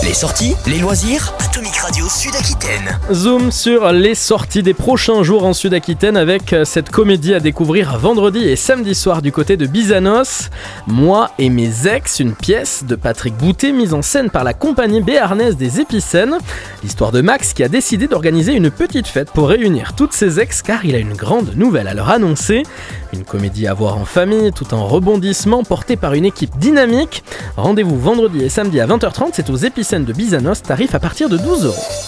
Les sorties, les loisirs, Atomic Radio Sud-Aquitaine. Zoom sur les sorties des prochains jours en Sud-Aquitaine avec cette comédie à découvrir vendredi et samedi soir du côté de Bizanos. Moi et mes ex, une pièce de Patrick Boutet mise en scène par la compagnie béarnaise des Épicènes. L'histoire de Max qui a décidé d'organiser une petite fête pour réunir toutes ses ex car il a une grande nouvelle à leur annoncer. Une comédie à voir en famille tout en rebondissement portée par une équipe dynamique. Rendez-vous vendredi et samedi à 20h30, c'est aux Épicènes de Bizanos, tarif à partir de 12 €.